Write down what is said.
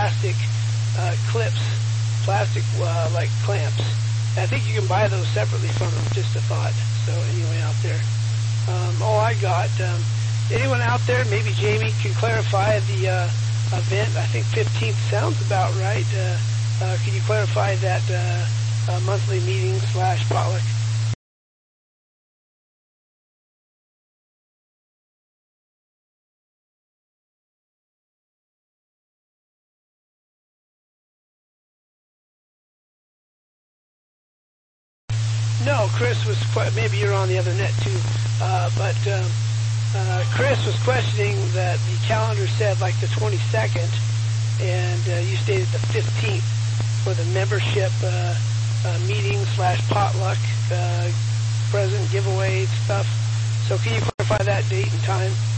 plastic clips, plastic like clamps. I think you can buy those separately from them, just a thought. So anyway, out there. All I got, anyone out there, maybe Jamie can clarify the event. I think 15th sounds about right. Can you clarify that monthly meeting / potluck? No, Chris was, maybe you're on the other net too, but Chris was questioning that the calendar said like the 22nd, and you stated the 15th for the membership meeting / potluck, present giveaway stuff. So can you clarify that date and time?